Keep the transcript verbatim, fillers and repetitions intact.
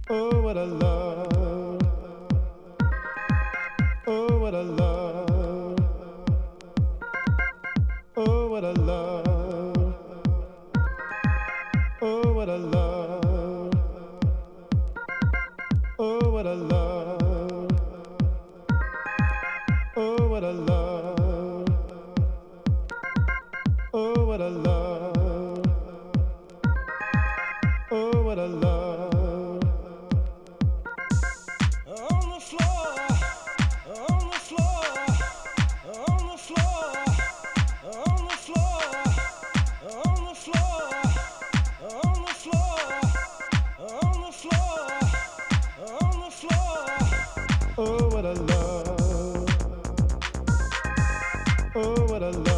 Oh, what a love. Oh, what a love. Oh, what a love. Oh, what a love. Oh, what a love. Oh, what a love. Oh, what a love. Oh, what a love. On the floor, on the floor, on the floor, on the floor, on the floor, on the floor, on the floor, on the floor. Oh, what a love. Oh, what a love.